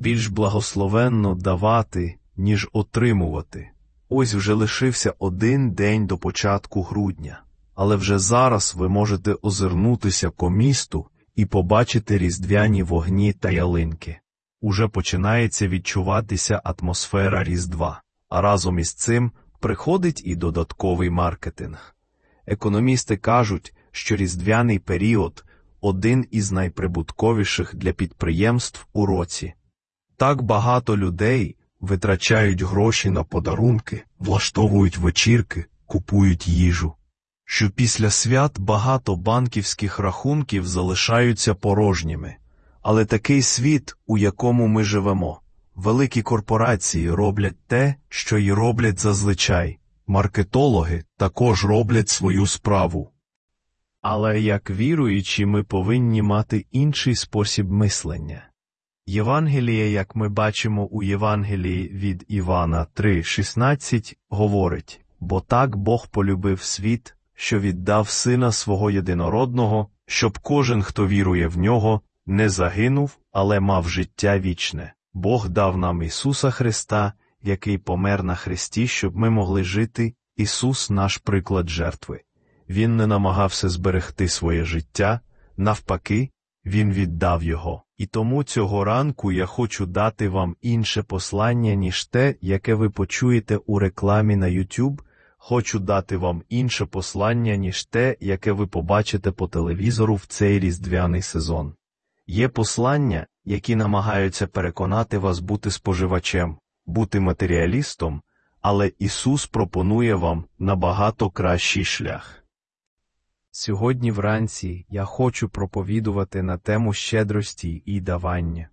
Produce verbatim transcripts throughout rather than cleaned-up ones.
Більш благословенно давати, ніж отримувати. Ось вже лишився один день до початку грудня, але вже зараз ви можете озирнутися по місту і побачити різдвяні вогні та ялинки. Уже починається відчуватися атмосфера Різдва, а разом із цим приходить і додатковий маркетинг. Економісти кажуть, що різдвяний період – один із найприбутковіших для підприємств у році. Так багато людей витрачають гроші на подарунки, влаштовують вечірки, купують їжу, що після свят багато банківських рахунків залишаються порожніми. Але такий світ, у якому ми живемо. Великі корпорації роблять те, що й роблять зазвичай. Маркетологи також роблять свою справу. Але як віруючі ми повинні мати інший спосіб мислення. Євангеліє, як ми бачимо у Євангелії від Івана три шістнадцять, говорить: «Бо так Бог полюбив світ, що віддав Сина Свого Єдинородного, щоб кожен, хто вірує в Нього, не загинув, але мав життя вічне. Бог дав нам Ісуса Христа, який помер на хресті, щоб ми могли жити. Ісус – наш приклад жертви. Він не намагався зберегти своє життя, навпаки, Він віддав його. І тому цього ранку я хочу дати вам інше послання, ніж те, яке ви почуєте у рекламі на YouTube. Хочу дати вам інше послання, ніж те, яке ви побачите по телевізору в цей різдвяний сезон. Є послання, які намагаються переконати вас бути споживачем, бути матеріалістом, але Ісус пропонує вам набагато кращий шлях. Сьогодні вранці я хочу проповідувати на тему щедрості і давання.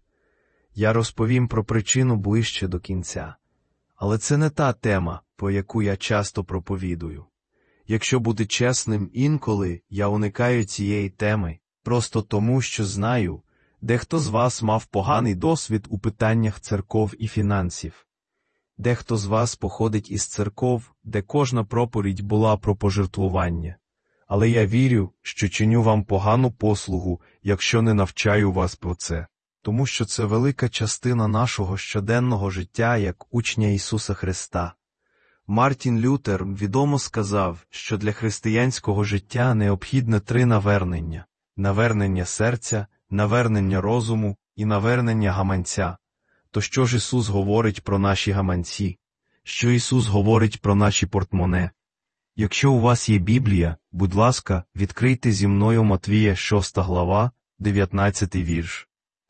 Я розповім про причину ближче до кінця. Але це не та тема, по яку я часто проповідую. Якщо бути чесним, інколи я уникаю цієї теми, просто тому, що знаю, дехто з вас мав поганий досвід у питаннях церков і фінансів. Дехто з вас походить із церков, де кожна проповідь була про пожертвування. Але я вірю, що чиню вам погану послугу, якщо не навчаю вас про це. Тому що це велика частина нашого щоденного життя як учня Ісуса Христа. Мартін Лютер відомо сказав, що для християнського життя необхідне три навернення – навернення серця, навернення розуму і навернення гаманця. То що ж Ісус говорить про наші гаманці? Що Ісус говорить про наші портмоне? Якщо у вас є Біблія, будь ласка, відкрийте зі мною Матвія шоста глава, дев'ятнадцятий вірш.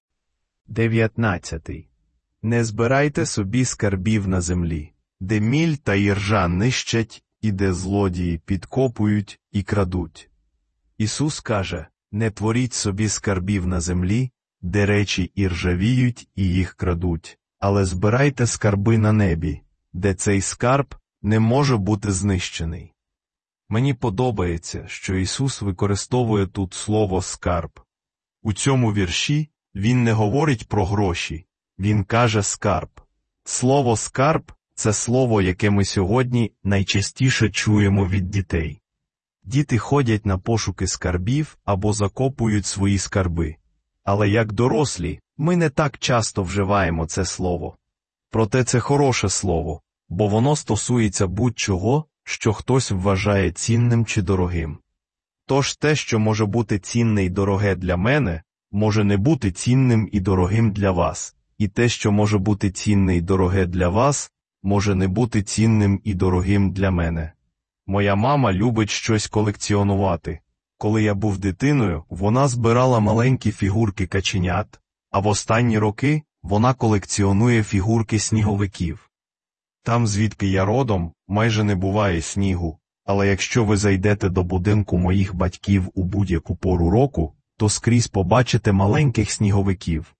дев'ятнадцятий. «Не збирайте собі скарбів на землі, де міль та іржа нищать, і де злодії підкопують і крадуть». Ісус каже: «Не творіть собі скарбів на землі, де речі іржавіють і їх крадуть, але збирайте скарби на небі, де цей скарб не може бути знищений». Мені подобається, що Ісус використовує тут слово «скарб». У цьому вірші Він не говорить про гроші, Він каже «скарб». Слово «скарб» – це слово, яке ми сьогодні найчастіше чуємо від дітей. Діти ходять на пошуки скарбів або закопують свої скарби. Але як дорослі, ми не так часто вживаємо це слово. Проте це хороше слово, бо воно стосується будь-чого, що хтось вважає цінним чи дорогим. Тож те, що може бути цінне і дороге для мене, може не бути цінним і дорогим для вас. І те, що може бути цінне і дороге для вас, може не бути цінним і дорогим для мене. Моя мама любить щось колекціонувати. Коли я був дитиною, вона збирала маленькі фігурки каченят, а в останні роки вона колекціонує фігурки сніговиків. Там, звідки я родом, майже не буває снігу, але якщо ви зайдете до будинку моїх батьків у будь-яку пору року, то скрізь побачите маленьких сніговиків.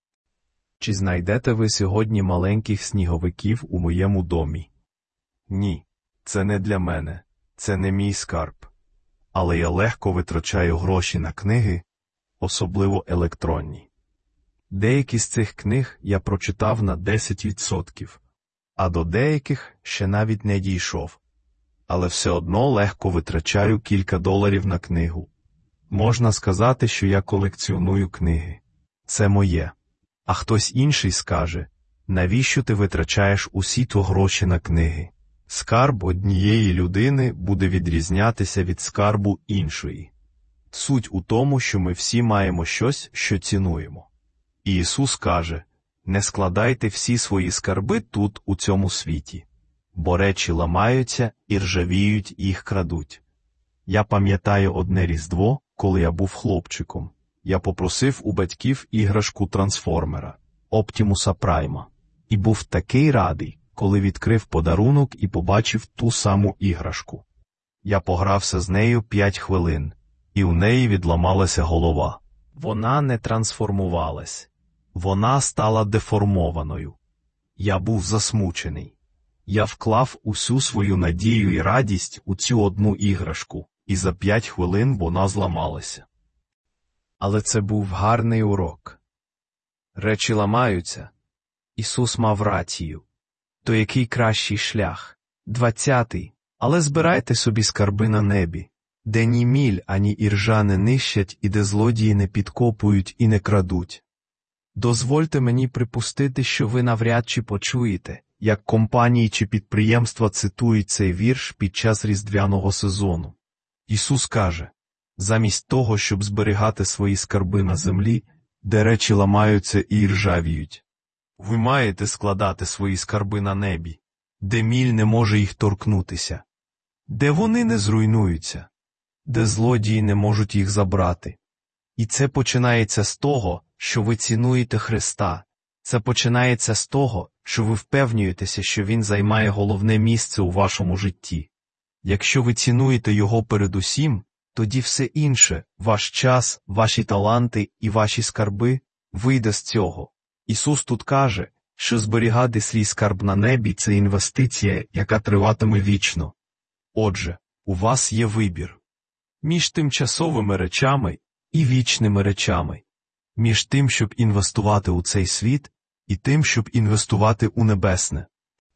Чи знайдете ви сьогодні маленьких сніговиків у моєму домі? Ні, це не для мене, це не мій скарб. Але я легко витрачаю гроші на книги, особливо електронні. Деякі з цих книг я прочитав на десять відсотків, а до деяких ще навіть не дійшов. Але все одно легко витрачаю кілька доларів на книгу. Можна сказати, що я колекціоную книги. Це моє. А хтось інший скаже: навіщо ти витрачаєш усі то гроші на книги? Скарб однієї людини буде відрізнятися від скарбу іншої. Суть у тому, що ми всі маємо щось, що цінуємо. І Ісус каже: не складайте всі свої скарби тут, у цьому світі, бо речі ламаються і ржавіють, і їх крадуть. Я пам'ятаю одне Різдво, коли я був хлопчиком. Я попросив у батьків іграшку трансформера, Оптімуса Прайма, і був такий радий, коли відкрив подарунок і побачив ту саму іграшку. Я погрався з нею п'ять хвилин, і у неї відламалася голова. Вона не трансформувалась. Вона стала деформованою. Я був засмучений. Я вклав усю свою надію і радість у цю одну іграшку, і за п'ять хвилин вона зламалася. Але це був гарний урок. Речі ламаються. Ісус мав рацію. То який кращий шлях? Двадцятий. Але збирайте собі скарби на небі, де ні міль, ані іржа не нищать, і де злодії не підкопують і не крадуть. Дозвольте мені припустити, що ви навряд чи почуєте, як компанії чи підприємства цитують цей вірш під час різдвяного сезону. Ісус каже: замість того, щоб зберігати свої скарби на землі, де речі ламаються і іржавіють, ви маєте складати свої скарби на небі, де міль не може їх торкнутися, де вони не зруйнуються, де злодії не можуть їх забрати. І це починається з того, що ви цінуєте Христа. Це починається з того, що ви впевнюєтеся, що Він займає головне місце у вашому житті. Якщо ви цінуєте Його передусім, тоді все інше, ваш час, ваші таланти і ваші скарби, вийде з цього. Ісус тут каже, що зберігати свій скарб на небі – це інвестиція, яка триватиме вічно. Отже, у вас є вибір між тимчасовими речами і вічними речами, між тим, щоб інвестувати у цей світ, і тим, щоб інвестувати у небесне.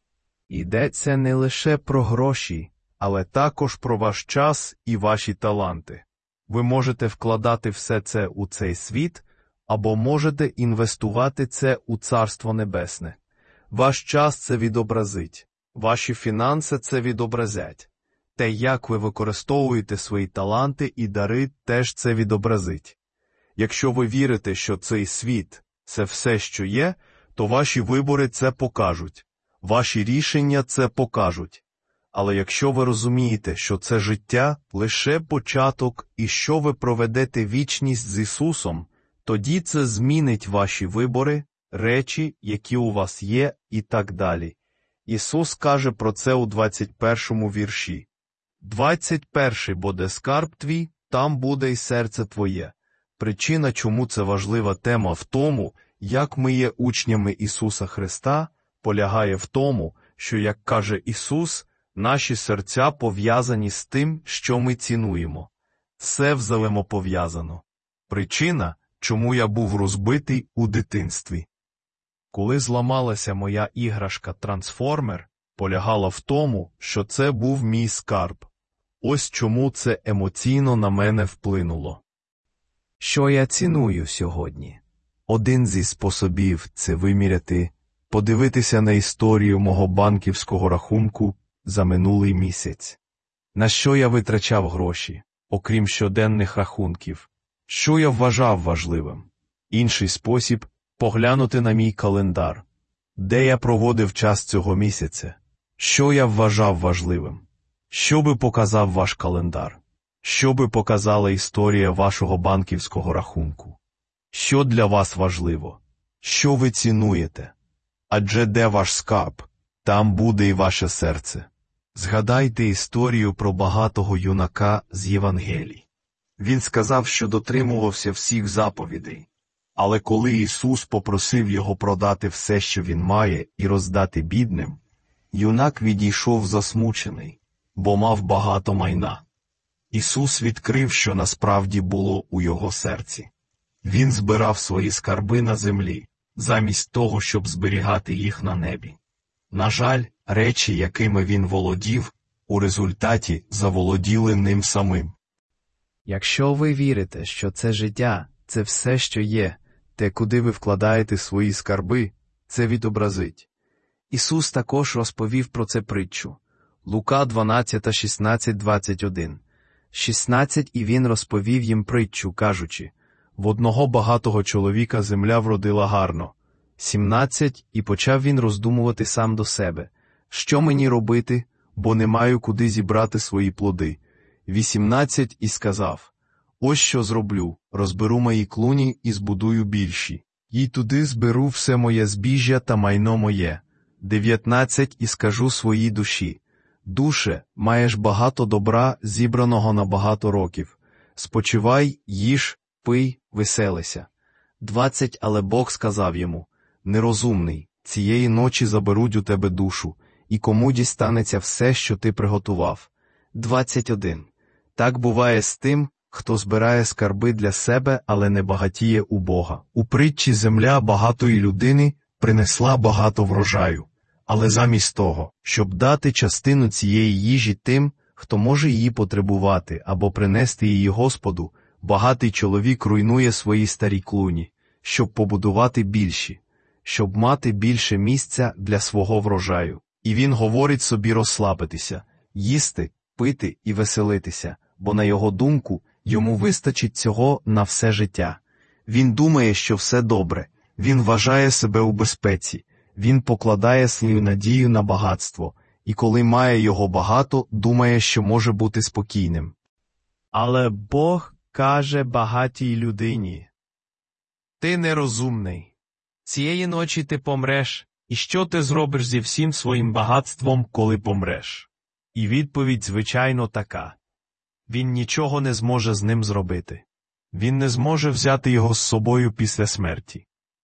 Йдеться не лише про гроші, але також про ваш час і ваші таланти. Ви можете вкладати все це у цей світ, або можете інвестувати це у Царство Небесне. Ваш час це відобразить, ваші фінанси це відобразять. Те, як ви використовуєте свої таланти і дари, теж це відобразить. Якщо ви вірите, що цей світ – це все, що є, то ваші вибори це покажуть, ваші рішення це покажуть. Але якщо ви розумієте, що це життя – лише початок і що ви проведете вічність з Ісусом, тоді це змінить ваші вибори, речі, які у вас є, і так далі. Ісус каже про це у двадцять першому вірші. двадцять перший «Бо де скарб твій, там буде й серце твоє». Причина, чому це важлива тема в тому, як ми є учнями Ісуса Христа, полягає в тому, що, як каже Ісус, наші серця пов'язані з тим, що ми цінуємо. Все взаємопов'язано. Причина, чому я був розбитий у дитинстві. Коли зламалася моя іграшка-трансформер, полягала в тому, що це був мій скарб. Ось чому це емоційно на мене вплинуло. Що я ціную сьогодні? Один зі способів – це виміряти, подивитися на історію мого банківського рахунку за минулий місяць. На що я витрачав гроші, окрім щоденних рахунків? Що я вважав важливим? Інший спосіб – поглянути на мій календар. Де я проводив час цього місяця? Що я вважав важливим? Що би показав ваш календар? Що би показала історія вашого банківського рахунку? Що для вас важливо? Що ви цінуєте? Адже де ваш скарб, там буде і ваше серце. Згадайте історію про багатого юнака з Євангелій. Він сказав, що дотримувався всіх заповідей. Але коли Ісус попросив його продати все, що він має, і роздати бідним, юнак відійшов засмучений, бо мав багато майна. Ісус відкрив, що насправді було у його серці. Він збирав свої скарби на землі, замість того, щоб зберігати їх на небі. На жаль, речі, якими він володів, у результаті заволоділи ним самим. Якщо ви вірите, що це життя – це все, що є, Те, куди ви вкладаєте свої скарби, це відобразить. Ісус також розповів про це притчу. Лука дванадцять, шістнадцять, двадцять один. шістнадцять І він розповів їм притчу, кажучи: в одного багатого чоловіка земля вродила гарно. сімнадцять І почав він роздумувати сам до себе: що мені робити, бо не маю куди зібрати свої плоди. вісімнадцять І сказав: ось що зроблю, розберу мої клуні і збудую більші. І туди зберу все моє збіжжя та майно моє. дев'ятнадцять І скажу своїй душі: душе, маєш багато добра, зібраного на багато років. Спочивай, їж, пий, веселися. двадцять Але Бог сказав йому: нерозумний, цієї ночі заберуть у тебе душу, і кому дістанеться все, що ти приготував. двадцять один Так буває з тим, хто збирає скарби для себе, але не багатіє у Бога. У притчі земля багатої людини принесла багато врожаю. Але замість того, щоб дати частину цієї їжі тим, хто може її потребувати або принести її Господу, багатий чоловік руйнує свої старі клуні, щоб побудувати більші, щоб мати більше місця для свого врожаю. І він говорить собі розслабитися, їсти, пити і веселитися, бо, на його думку, йому вистачить цього на все життя. Він думає, що все добре, він вважає себе у безпеці, він покладає свою надію на багатство, і коли має його багато, думає, що може бути спокійним. Але Бог каже багатій людині: ти нерозумний. Цієї ночі ти помреш, і що ти зробиш зі всім своїм багатством, коли помреш? І відповідь, звичайно, така: він нічого не зможе з ним зробити. Він не зможе взяти його з собою після смерті.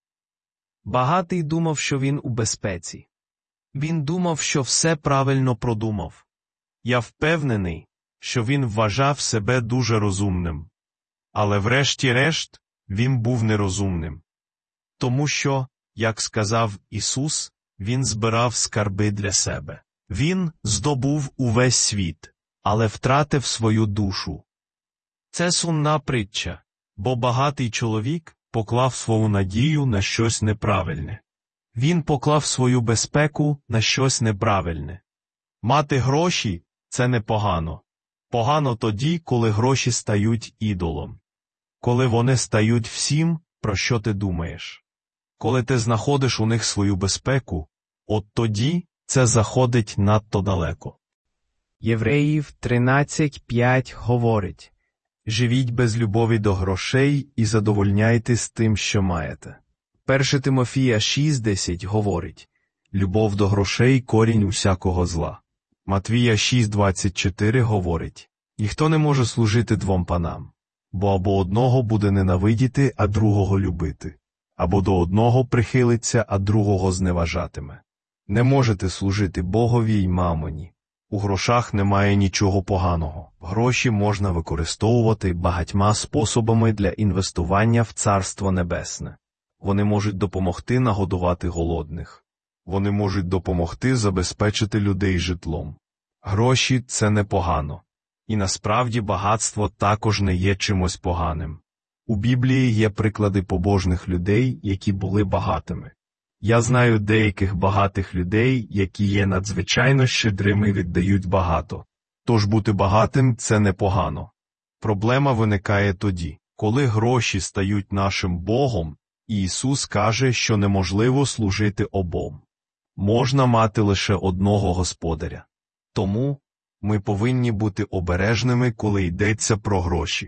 Багатий думав, що він у безпеці. Він думав, що все правильно продумав. Я впевнений, що він вважав себе дуже розумним. Але врешті-решт, він був нерозумним. Тому що, як сказав Ісус, він збирав скарби для себе. Він здобув увесь світ, але втратив свою душу. Це сумна притча, бо багатий чоловік поклав свою надію на щось неправильне. Він поклав свою безпеку на щось неправильне. Мати гроші – це непогано. Погано тоді, коли гроші стають ідолом. Коли вони стають всім, про що ти думаєш. Коли ти знаходиш у них свою безпеку, от тоді це заходить надто далеко. Євреїв тринадцять п'ять говорить: живіть без любові до грошей і задовольняйтесь тим, що маєте. Перше Тимофія шість десять говорить: любов до грошей – корінь усякого зла. Матвія шість двадцять чотири говорить: ніхто не може служити двом панам, бо або одного буде ненавидіти, а другого любити, або до одного прихилиться, а другого зневажатиме. Не можете служити Богові й мамоні. У грошах немає нічого поганого. Гроші можна використовувати багатьма способами для інвестування в Царство Небесне. Вони можуть допомогти нагодувати голодних. Вони можуть допомогти забезпечити людей житлом. Гроші – це непогано. І насправді багатство також не є чимось поганим. У Біблії є приклади побожних людей, які були багатими. Я знаю деяких багатих людей, які є надзвичайно щедрими і віддають багато. Тож бути багатим – це непогано. Проблема виникає тоді, коли гроші стають нашим Богом, і Ісус каже, що неможливо служити обом. Можна мати лише одного господаря. Тому ми повинні бути обережними, коли йдеться про гроші.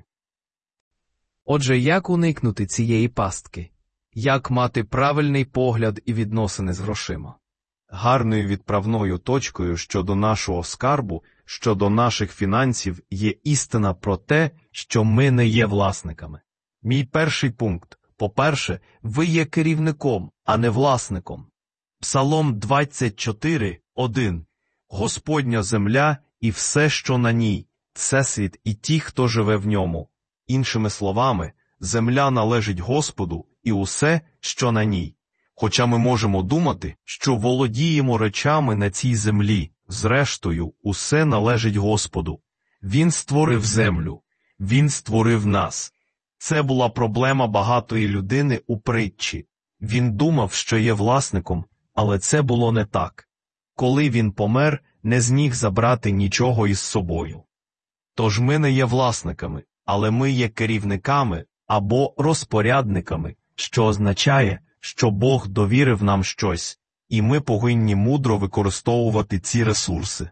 Отже, як уникнути цієї пастки? Як мати правильний погляд і відносини з грошима? Гарною відправною точкою щодо нашого скарбу, щодо наших фінансів є істина про те, що ми не є власниками. Мій перший пункт. По-перше, ви є керівником, а не власником. Псалом двадцять чотири один. Господня земля і все, що на ній, всесвіт і ті, хто живе в ньому. Іншими словами, земля належить Господу і усе, що на ній. Хоча ми можемо думати, що володіємо речами на цій землі, зрештою, усе належить Господу. Він створив землю. Він створив нас. Це була проблема багатої людини у притчі. Він думав, що є власником, але це було не так. Коли він помер, не зміг забрати нічого із собою. Тож ми не є власниками, але ми є керівниками або розпорядниками, що означає, що Бог довірив нам щось, і ми повинні мудро використовувати ці ресурси.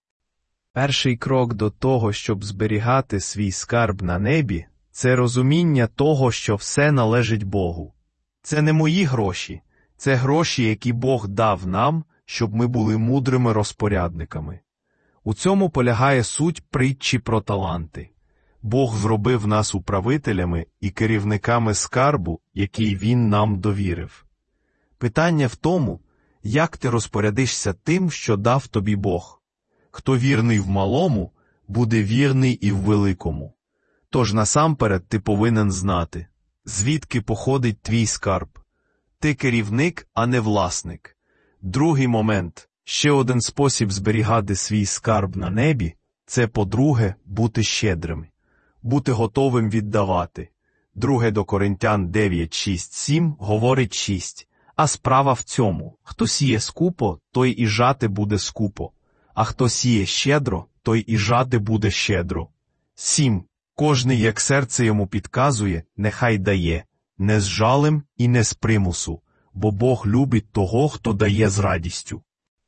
Перший крок до того, щоб зберігати свій скарб на небі, це розуміння того, що все належить Богу. Це не мої гроші, це гроші, які Бог дав нам, щоб ми були мудрими розпорядниками. У цьому полягає суть притчі про таланти. Бог зробив нас управителями і керівниками скарбу, який Він нам довірив. Питання в тому, як ти розпорядишся тим, що дав тобі Бог. Хто вірний в малому, буде вірний і в великому. Тож насамперед ти повинен знати, звідки походить твій скарб. Ти керівник, а не власник. Другий момент, ще один спосіб зберігати свій скарб на небі – це, по-друге, бути щедрим. Бути готовим віддавати. Друге до Коринтян дев'ять, шість, сім говорить шість. А справа в цьому, хто сіє скупо, той і жати буде скупо. А хто сіє щедро, той і жати буде щедро. сім. Кожний, як серце йому підказує, нехай дає, не з жалем і не з примусу, бо Бог любить того, хто дає з радістю.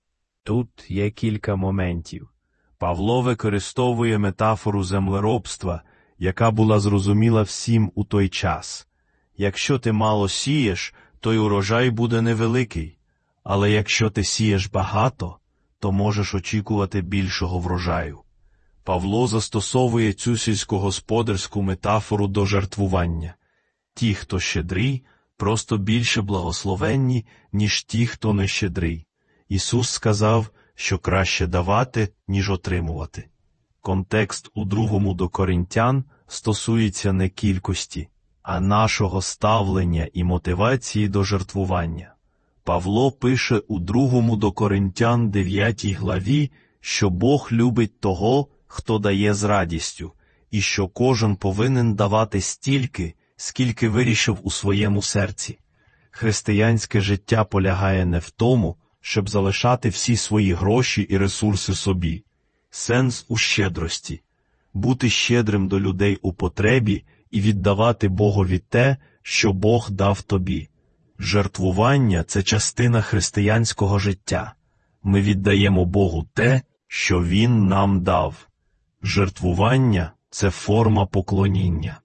Тут є кілька моментів. Павло використовує метафору землеробства, яка була зрозуміла всім у той час. Якщо ти мало сієш, то й урожай буде невеликий, але якщо ти сієш багато, то можеш очікувати більшого врожаю. Павло застосовує цю сільськогосподарську метафору до жертвування. Ті, хто щедрий, просто більше благословенні, ніж ті, хто не щедрий. Ісус сказав, що краще давати, ніж отримувати. Контекст у другому до Коринтян стосується не кількості, а нашого ставлення і мотивації до жертвування. Павло пише у другому до Коринтян дев'ятій главі, що Бог любить того, хто дає з радістю, і що кожен повинен давати стільки, скільки вирішив у своєму серці. Християнське життя полягає не в тому, щоб залишати всі свої гроші і ресурси собі. Сенс у щедрості. Бути щедрим до людей у потребі і віддавати Богові те, що Бог дав тобі. Жертвування – це частина християнського життя. Ми віддаємо Богу те, що Він нам дав. Жертвування – це форма поклоніння.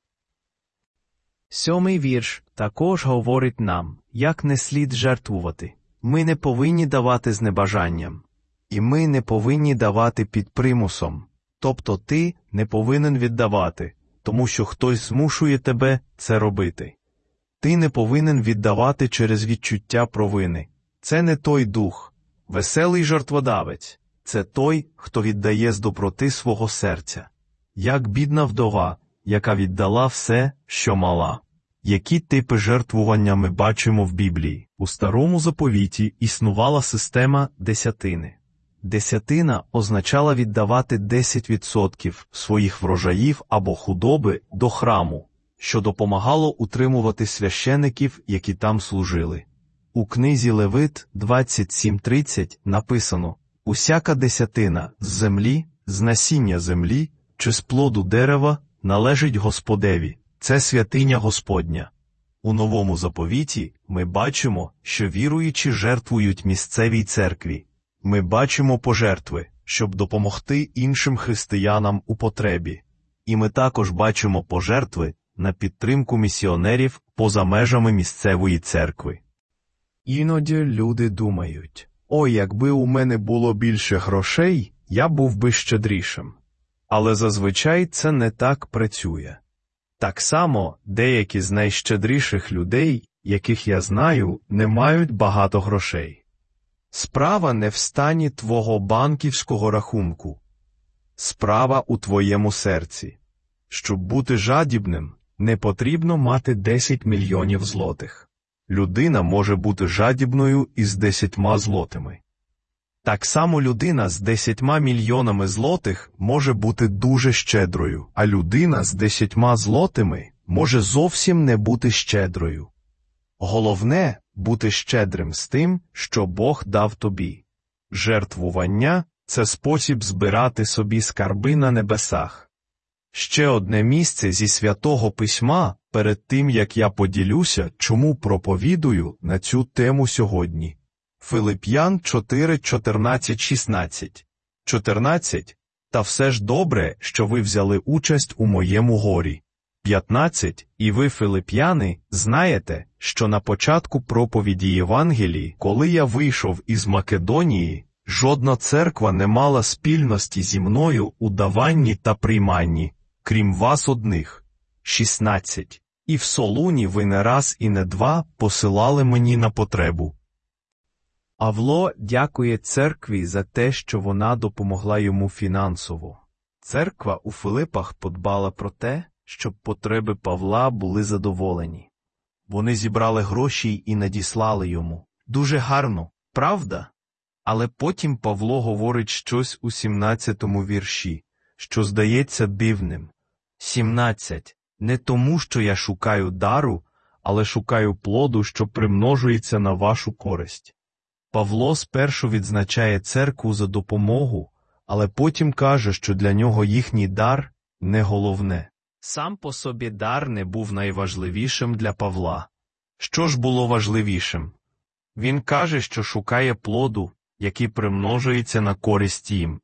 Сьомий вірш також говорить нам, як не слід жертвувати. Ми не повинні давати з небажанням. І ми не повинні давати під примусом. Тобто ти не повинен віддавати, тому що хтось змушує тебе це робити. Ти не повинен віддавати через відчуття провини. Це не той дух. Веселий жертводавець – це той, хто віддає з доброти свого серця. Як бідна вдова, яка віддала все, що мала. Які типи жертвування ми бачимо в Біблії? У Старому Заповіті існувала система десятини. Десятина означала віддавати десять відсотків своїх врожаїв або худоби до храму, що допомагало утримувати священиків, які там служили. У книзі Левит двадцять сім тридцять написано: «Усяка десятина з землі, з насіння землі чи з плоду дерева належить Господеві, це святиня Господня». У Новому Заповіті ми бачимо, що віруючі жертвують місцевій церкві. Ми бачимо пожертви, щоб допомогти іншим християнам у потребі. І ми також бачимо пожертви на підтримку місіонерів поза межами місцевої церкви. Іноді люди думають: «Ой, якби у мене було більше грошей, я був би щедрішим». Але зазвичай це не так працює. Так само деякі з найщедріших людей, яких я знаю, не мають багато грошей. Справа не в стані твого банківського рахунку. Справа у твоєму серці. Щоб бути жадібним, не потрібно мати десять мільйонів злотих. Людина може бути жадібною із десятьма злотими. Так само людина з десятьма мільйонами злотих може бути дуже щедрою, а людина з десятьма злотими може зовсім не бути щедрою. Головне – бути щедрим з тим, що Бог дав тобі. Жертвування – це спосіб збирати собі скарби на небесах. Ще одне місце зі Святого Письма, перед тим, як я поділюся, чому проповідую на цю тему сьогодні. Филип'ян чотири, чотирнадцять, шістнадцять. чотирнадцять. Та все ж добре, що ви взяли участь у моєму горі. п'ятнадцять. І ви, филип'яни, знаєте, що на початку проповіді Євангелії, коли я вийшов із Македонії, жодна церква не мала спільності зі мною у даванні та прийманні, крім вас одних. шістнадцять. І в Солуні ви не раз і не два посилали мені на потребу. Павло дякує церкві за те, що вона допомогла йому фінансово. Церква у Филипах подбала про те, щоб потреби Павла були задоволені. Вони зібрали гроші і надіслали йому. Дуже гарно, правда? Але потім Павло говорить щось у сімнадцятому вірші, що здається дивним. сімнадцять. Не тому, що я шукаю дару, але шукаю плоду, що примножується на вашу користь. Павло спершу відзначає церкву за допомогу, але потім каже, що для нього їхній дар – не головне. Сам по собі дар не був найважливішим для Павла. Що ж було важливішим? Він каже, що шукає плоду, який примножується на користь їм.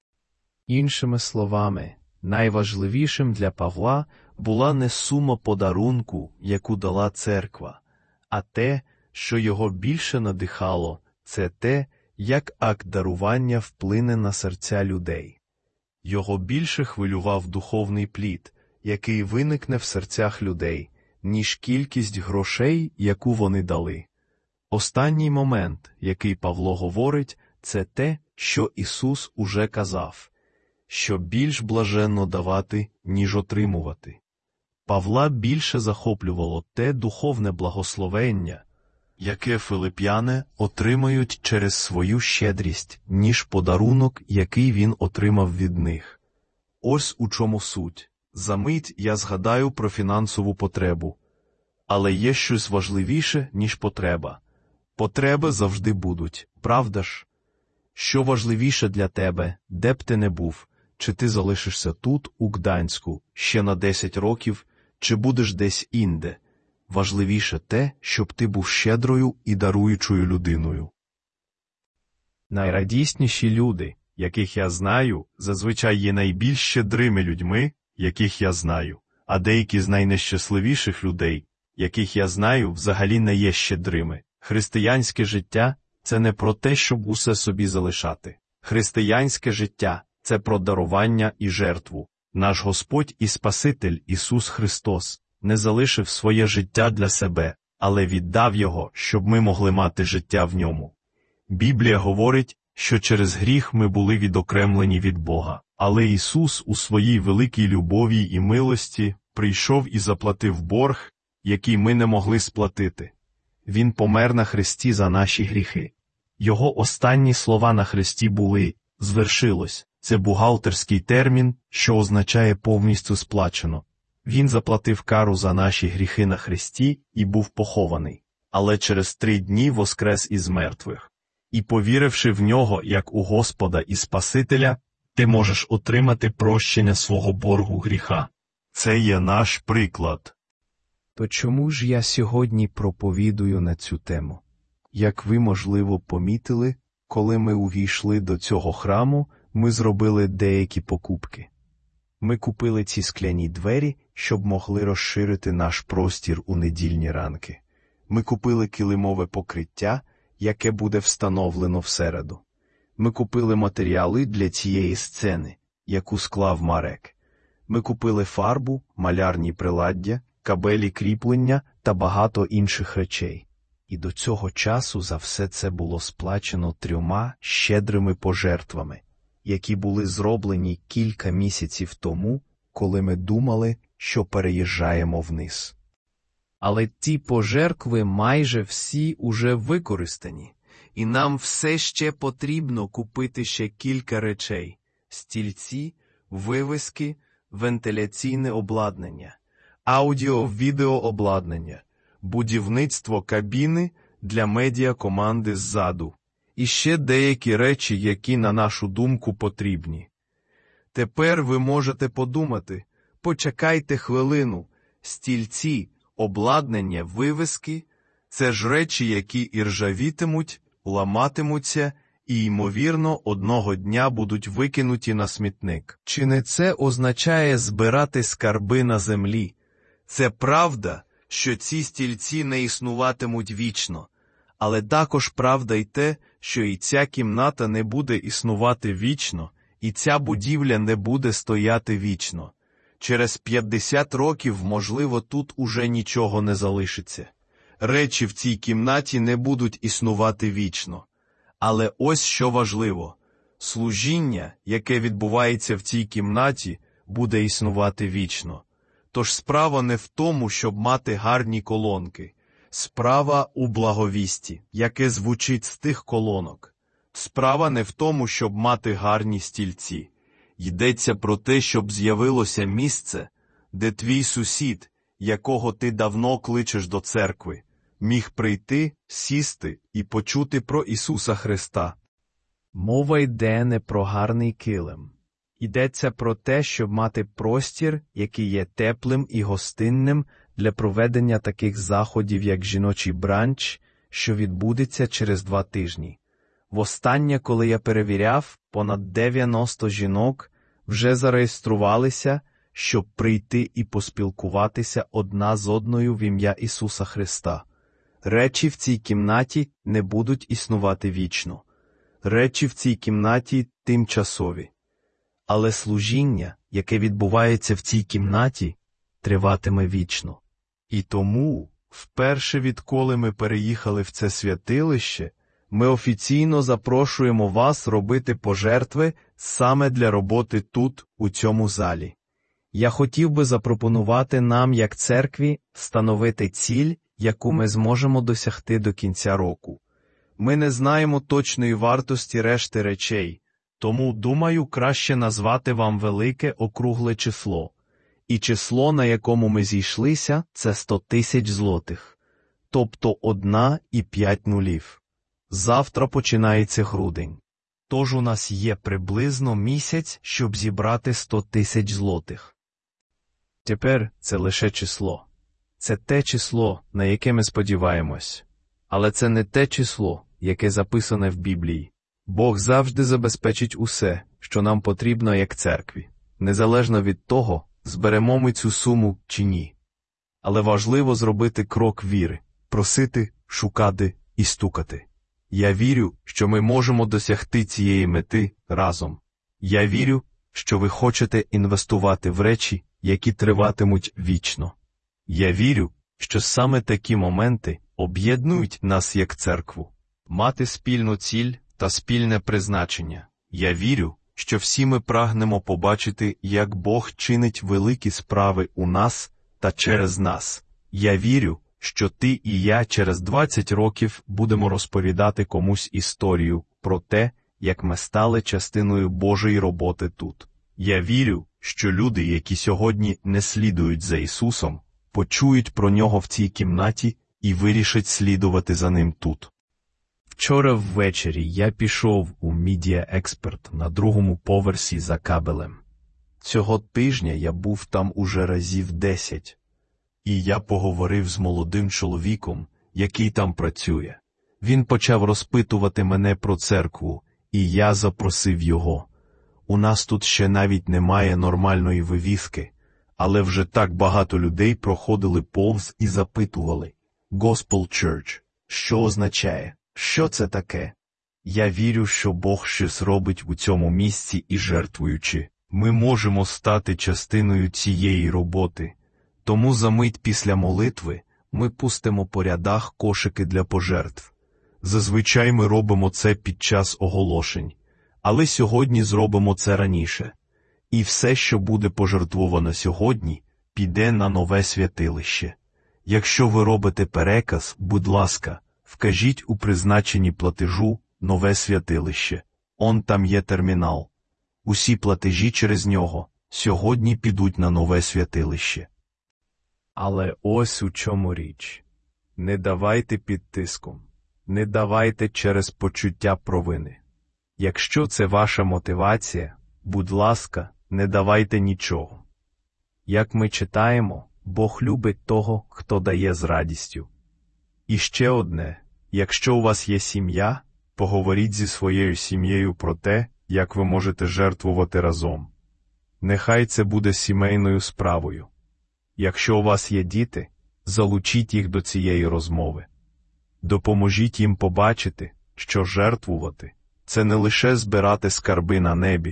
Іншими словами, найважливішим для Павла була не сума подарунку, яку дала церква, а те, що його більше надихало, це те, як акт дарування вплине на серця людей. Його більше хвилював духовний плід, який виникне в серцях людей, ніж кількість грошей, яку вони дали. Останній момент, який Павло говорить, це те, що Ісус уже казав, що більш блаженно давати, ніж отримувати. Павла більше захоплювало те духовне благословення, яке филип'яни отримають через свою щедрість, ніж подарунок, який він отримав від них. Ось у чому суть. За мить я згадаю про фінансову потребу. Але є щось важливіше, ніж потреба. Потреби завжди будуть, правда ж? Що важливіше для тебе, де б ти не був, чи ти залишишся тут, у Гданську, ще на десять років, чи будеш десь інде? Важливіше те, щоб ти був щедрою і даруючою людиною. Найрадісніші люди, яких я знаю, зазвичай є найбільш щедрими людьми, яких я знаю, а деякі з найнещасливіших людей, яких я знаю, взагалі не є щедрими. Християнське життя – це не про те, щоб усе собі залишати. Християнське життя – це про дарування і жертву. Наш Господь і Спаситель Ісус Христос не залишив своє життя для себе, але віддав його, щоб ми могли мати життя в ньому. Біблія говорить, що через гріх ми були відокремлені від Бога, але Ісус у своїй великій любові і милості прийшов і заплатив борг, який ми не могли сплатити. Він помер на хресті за наші гріхи. Його останні слова на хресті були «звершилось». Це бухгалтерський термін, що означає повністю сплачено. Він заплатив кару за наші гріхи на хресті і був похований, але через три дні воскрес із мертвих. І повіривши в нього як у Господа і Спасителя, ти можеш отримати прощення свого боргу гріха. Це є наш приклад. То чому ж я сьогодні проповідую на цю тему? Як ви, можливо, помітили, коли ми увійшли до цього храму, ми зробили деякі покупки. Ми купили ці скляні двері, щоб могли розширити наш простір у недільні ранки. Ми купили килимове покриття, яке буде встановлено всереду. Ми купили матеріали для цієї сцени, яку склав Марек. Ми купили фарбу, малярні приладдя, кабелі кріплення та багато інших речей. І до цього часу за все це було сплачено трьома щедрими пожертвами, які були зроблені кілька місяців тому, коли ми думали, що переїжджаємо вниз. Але ті пожертви майже всі уже використані, і нам все ще потрібно купити ще кілька речей – стільці, вивіски, вентиляційне обладнання. аудіо-відеообладнання, будівництво кабіни для медіакоманди ззаду. І ще деякі речі, які, на нашу думку, потрібні. Тепер ви можете подумати, почекайте хвилину, стільці, обладнання, вивіски – це ж речі, які іржавітимуть, ламатимуться і, ймовірно, одного дня будуть викинуті на смітник. Чи не це означає збирати скарби на землі? Це правда, що ці стільці не існуватимуть вічно. Але також правда й те, що і ця кімната не буде існувати вічно, і ця будівля не буде стояти вічно. Через п'ятдесят років, можливо, тут уже нічого не залишиться. Речі в цій кімнаті не будуть існувати вічно. Але ось що важливо. Служіння, яке відбувається в цій кімнаті, буде існувати вічно. Тож справа не в тому, щоб мати гарні колонки. Справа у благовісті, яке звучить з тих колонок. Справа не в тому, щоб мати гарні стільці. Йдеться про те, щоб з'явилося місце, де твій сусід, якого ти давно кличеш до церкви, міг прийти, сісти і почути про Ісуса Христа. Мова йде не про гарний килим. Йдеться про те, щоб мати простір, який є теплим і гостинним для проведення таких заходів, як жіночий бранч, що відбудеться через два тижні. Востаннє, коли я перевіряв, понад дев'яносто жінок вже зареєструвалися, щоб прийти і поспілкуватися одна з одною в ім'я Ісуса Христа. Речі в цій кімнаті не будуть існувати вічно. Речі в цій кімнаті тимчасові. Але служіння, яке відбувається в цій кімнаті, триватиме вічно. І тому, вперше відколи ми переїхали в це святилище, ми офіційно запрошуємо вас робити пожертви саме для роботи тут, у цьому залі. Я хотів би запропонувати нам, як церкві, встановити ціль, яку ми зможемо досягти до кінця року. Ми не знаємо точної вартості решти речей, тому, думаю, краще назвати вам велике округле число. І число, на якому ми зійшлися, це сто тисяч злотих. Тобто одна і п'ять нулів. Завтра починається грудень. Тож у нас є приблизно місяць, щоб зібрати сто тисяч злотих. Тепер це лише число. Це те число, на яке ми сподіваємось. Але це не те число, яке записане в Біблії. Бог завжди забезпечить усе, що нам потрібно як церкві, незалежно від того, зберемо ми цю суму чи ні. Але важливо зробити крок віри, просити, шукати і стукати. Я вірю, що ми можемо досягти цієї мети разом. Я вірю, що ви хочете інвестувати в речі, які триватимуть вічно. Я вірю, що саме такі моменти об'єднують нас як церкву. Мати спільну ціль та спільне призначення. Я вірю, що всі ми прагнемо побачити, як Бог чинить великі справи у нас та через нас. Я вірю, що ти і я через двадцять років будемо розповідати комусь історію про те, як ми стали частиною Божої роботи тут. Я вірю, що люди, які сьогодні не слідують за Ісусом, почують про Нього в цій кімнаті і вирішать слідувати за Ним тут. Вчора ввечері я пішов у Media Expert на другому поверсі за кабелем. Цього тижня я був там уже разів десять. І я поговорив з молодим чоловіком, який там працює. Він почав розпитувати мене про церкву, і я запросив його. У нас тут ще навіть немає нормальної вивіски, але вже так багато людей проходили повз і запитували: Gospel Church, що означає? Що це таке? Я вірю, що Бог щось робить у цьому місці і жертвуючи, ми можемо стати частиною цієї роботи. Тому за мить після молитви ми пустимо по рядах кошики для пожертв. Зазвичай ми робимо це під час оголошень, але сьогодні зробимо це раніше. І все, що буде пожертвовано сьогодні, піде на нове святилище. Якщо ви робите переказ, будь ласка, вкажіть у призначенні платежу «Нове святилище». Он там є термінал. Усі платежі через нього сьогодні підуть на нове святилище. Але ось у чому річ. Не давайте під тиском. Не давайте через почуття провини. Якщо це ваша мотивація, будь ласка, не давайте нічого. Як ми читаємо, Бог любить того, хто дає з радістю. І ще одне, якщо у вас є сім'я, поговоріть зі своєю сім'єю про те, як ви можете жертвувати разом. Нехай це буде сімейною справою. Якщо у вас є діти, залучіть їх до цієї розмови. Допоможіть їм побачити, що жертвувати – це не лише збирати скарби на небі,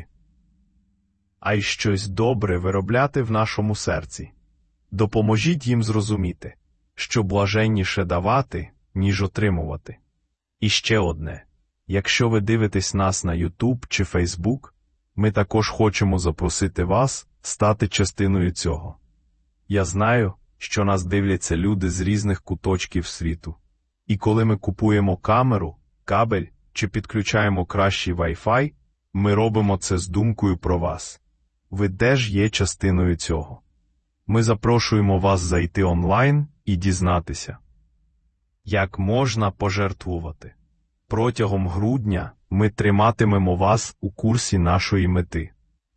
а й щось добре виробляти в нашому серці. Допоможіть їм зрозуміти, що блаженніше давати, ніж отримувати. І ще одне. Якщо ви дивитесь нас на YouTube чи Facebook, ми також хочемо запросити вас стати частиною цього. Я знаю, що нас дивляться люди з різних куточків світу. І коли ми купуємо камеру, кабель чи підключаємо кращий Wi-Fi, ми робимо це з думкою про вас. Ви теж є частиною цього. Ми запрошуємо вас зайти онлайн і дізнатися, як можна пожертвувати. Протягом грудня ми триматимемо вас у курсі нашої мети.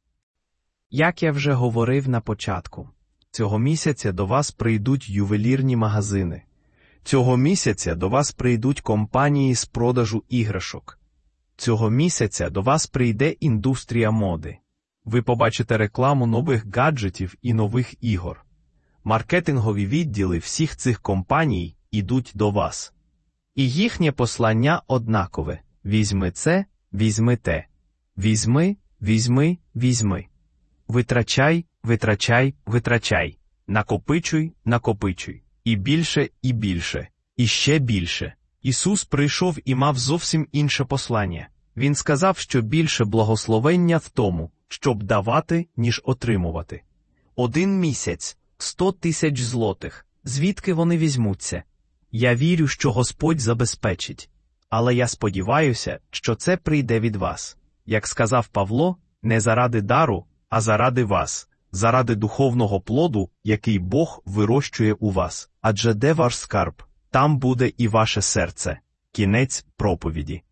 Як я вже говорив на початку, цього місяця до вас прийдуть ювелірні магазини. Цього місяця до вас прийдуть компанії з продажу іграшок. Цього місяця до вас прийде індустрія моди. Ви побачите рекламу нових гаджетів і нових ігор. Маркетингові відділи всіх цих компаній ідуть до вас. І їхнє послання однакове. Візьми це, візьми те. Візьми, візьми, візьми. Витрачай, витрачай, витрачай. Накопичуй, накопичуй. І більше, і більше. І ще більше. Ісус прийшов і мав зовсім інше послання. Він сказав, що більше благословення в тому, щоб давати, ніж отримувати. Один місяць, сто тисяч злотих. Звідки вони візьмуться? Я вірю, що Господь забезпечить. Але я сподіваюся, що це прийде від вас. Як сказав Павло, не заради дару, а заради вас. Заради духовного плоду, який Бог вирощує у вас. Адже де ваш скарб, там буде і ваше серце. Кінець проповіді.